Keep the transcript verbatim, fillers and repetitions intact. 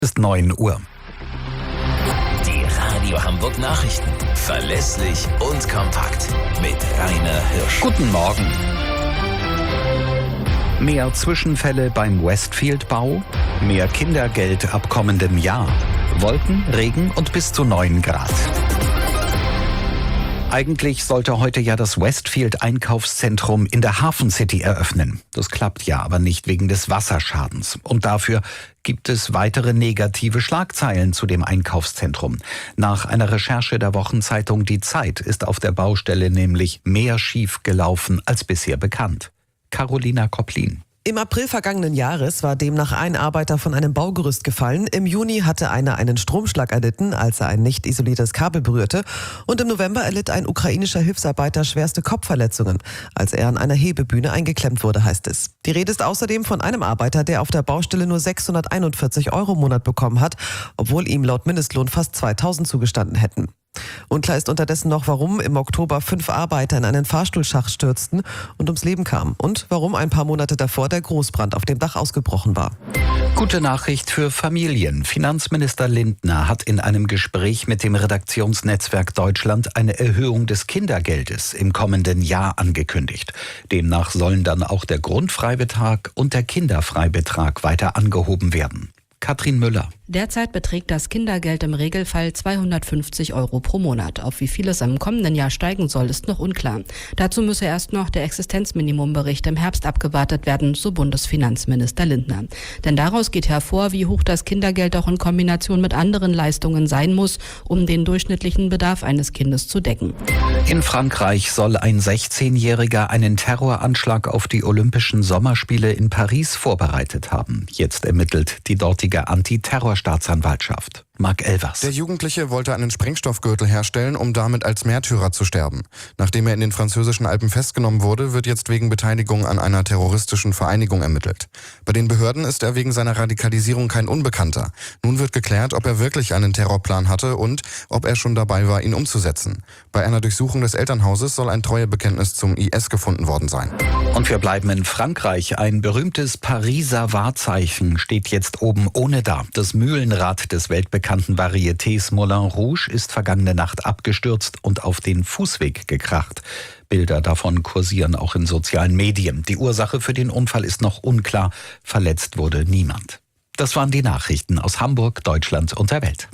Ist neun Uhr. Die Radio Hamburg Nachrichten. Verlässlich und kompakt. Mit Rainer Hirsch. Guten Morgen. Mehr Zwischenfälle beim Westfield-Bau, mehr Kindergeld ab kommendem Jahr, Wolken, Regen und bis zu neun Grad. Eigentlich sollte heute ja das Westfield-Einkaufszentrum in der Hafen City eröffnen. Das klappt ja aber nicht wegen des Wasserschadens. Und dafür gibt es weitere negative Schlagzeilen zu dem Einkaufszentrum. Nach einer Recherche der Wochenzeitung Die Zeit ist auf der Baustelle nämlich mehr schief gelaufen als bisher bekannt. Carolina Kopplin. Im April vergangenen Jahres war demnach ein Arbeiter von einem Baugerüst gefallen. Im Juni hatte einer einen Stromschlag erlitten, als er ein nicht isoliertes Kabel berührte. Und im November erlitt ein ukrainischer Hilfsarbeiter schwerste Kopfverletzungen, als er an einer Hebebühne eingeklemmt wurde, heißt es. Die Rede ist außerdem von einem Arbeiter, der auf der Baustelle nur sechshunderteinundvierzig Euro im Monat bekommen hat, obwohl ihm laut Mindestlohn fast zweitausend zugestanden hätten. Unklar ist unterdessen noch, warum im Oktober fünf Arbeiter in einen Fahrstuhlschacht stürzten und ums Leben kamen und warum ein paar Monate davor der Großbrand auf dem Dach ausgebrochen war. Gute Nachricht für Familien. Finanzminister Lindner hat in einem Gespräch mit dem Redaktionsnetzwerk Deutschland eine Erhöhung des Kindergeldes im kommenden Jahr angekündigt. Demnach sollen dann auch der Grundfreibetrag und der Kinderfreibetrag weiter angehoben werden. Katrin Müller. Derzeit beträgt das Kindergeld im Regelfall zweihundertfünfzig Euro pro Monat. Auf wie viel es im kommenden Jahr steigen soll, ist noch unklar. Dazu müsse erst noch der Existenzminimumbericht im Herbst abgewartet werden, so Bundesfinanzminister Lindner. Denn daraus geht hervor, wie hoch das Kindergeld auch in Kombination mit anderen Leistungen sein muss, um den durchschnittlichen Bedarf eines Kindes zu decken. In Frankreich soll ein sechzehnjähriger einen Terroranschlag auf die Olympischen Sommerspiele in Paris vorbereitet haben. Jetzt ermittelt die dortige Antiterrorstaatsanwaltschaft. Marc Elvers. Der Jugendliche wollte einen Sprengstoffgürtel herstellen, um damit als Märtyrer zu sterben. Nachdem er in den französischen Alpen festgenommen wurde, wird jetzt wegen Beteiligung an einer terroristischen Vereinigung ermittelt. Bei den Behörden ist er wegen seiner Radikalisierung kein Unbekannter. Nun wird geklärt, ob er wirklich einen Terrorplan hatte und ob er schon dabei war, ihn umzusetzen. Bei einer Durchsuchung des Elternhauses soll ein Treuebekenntnis zum I S gefunden worden sein. Und wir bleiben in Frankreich. Ein berühmtes Pariser Wahrzeichen steht jetzt oben ohne da. Das Mühlenrad des weltbekannten Varietés Moulin Rouge ist vergangene Nacht abgestürzt und auf den Fußweg gekracht. Bilder davon kursieren auch in sozialen Medien. Die Ursache für den Unfall ist noch unklar. Verletzt wurde niemand. Das waren die Nachrichten aus Hamburg, Deutschland und der Welt.